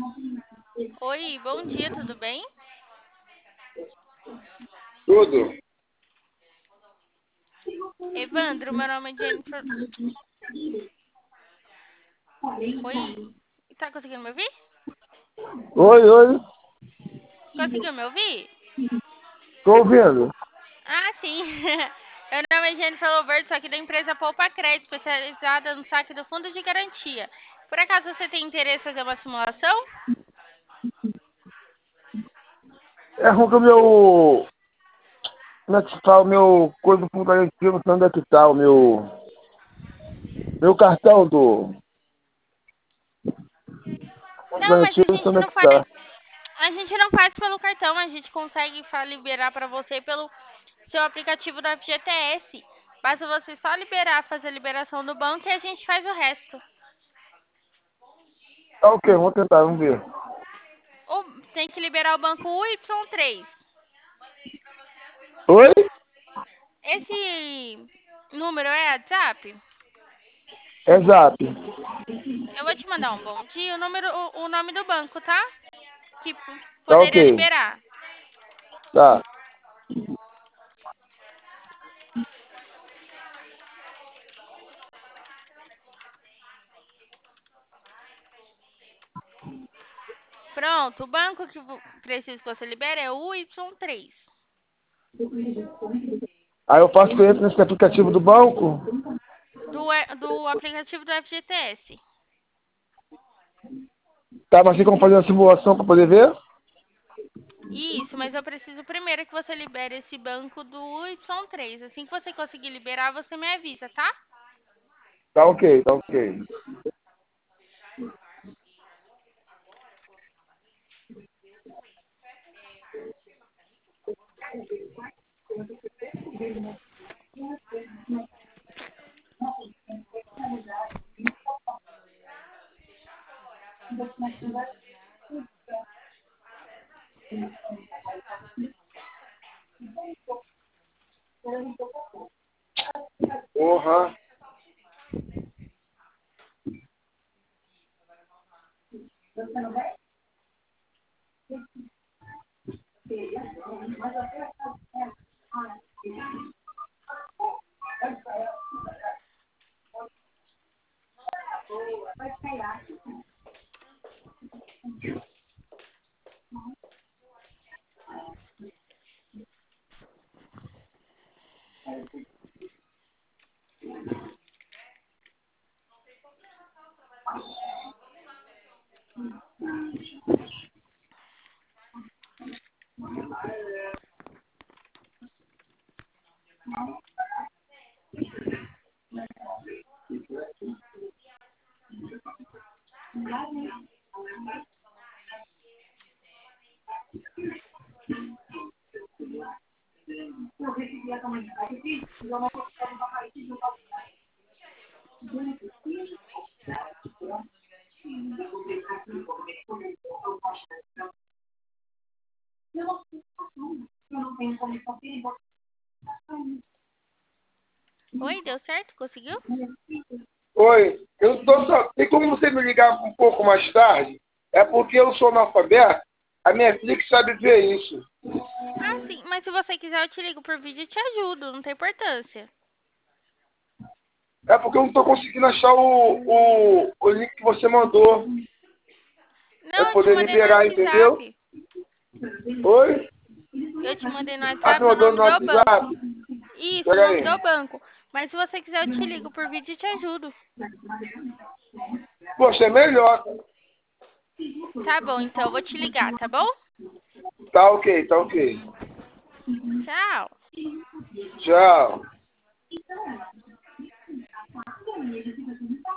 Oi, bom dia, tudo bem? Tudo. Evandro, meu nome é Jennifer. Oi, tá conseguindo me ouvir? Oi, oi. Conseguiu me ouvir? Tô ouvindo. Ah, sim. Meu nome é Jennifer Louverto, sou aqui da empresa Poupa Crédito, especializada no saque do fundo de garantia. Por acaso você tem interesse em fazer uma simulação? É ruim que o meu. Como é que tá o meu coisa do fundo garantido? Onde é que tá o meu cartão do fundo Não, mas a garantido? gente Onde é não que faz. tá? A gente não faz pelo cartão, a gente consegue liberar para você pelo seu aplicativo da FGTS. Basta você só liberar, fazer a liberação do banco e a gente faz o resto. Tá ok, vamos tentar, vamos ver. Ou tem que liberar o banco UY3. Oi? Esse número é WhatsApp? Exato. Eu vou te mandar um bom dia, o nome do banco, tá? Que Tá poderia ok. liberar. Tá. Pronto, o banco que precisa que você libere é o UY3. Aí eu faço cliente nesse aplicativo do banco. Do aplicativo do FGTS. Tá, mas tem como fazer uma simulação pra poder ver? Isso, mas eu preciso primeiro que você libere esse banco do UY3. Assim que você conseguir liberar, você me avisa, tá? Tá ok, tá ok. Porra. Oi, deu certo? Conseguiu? Oi, eu tô só. Tem como você me ligar um pouco mais tarde? É porque eu sou analfabeto, a minha filha que sabe ver isso. Ah, sim, mas se você quiser eu te ligo por vídeo e te ajudo, não tem importância. É porque eu não tô conseguindo achar o link que você mandou para Não, eu te poder mandei no liberar, entendeu? WhatsApp. Oi? Eu te mandei no Ah, você WhatsApp o mandou nome no do banco. WhatsApp? Isso, o Pera nome aí. do banco. Mas se você quiser eu te ligo por vídeo e te ajudo. Poxa, é melhor. Tá bom, então eu vou te ligar, tá bom? Tá ok, tá ok. Tchau. Tchau.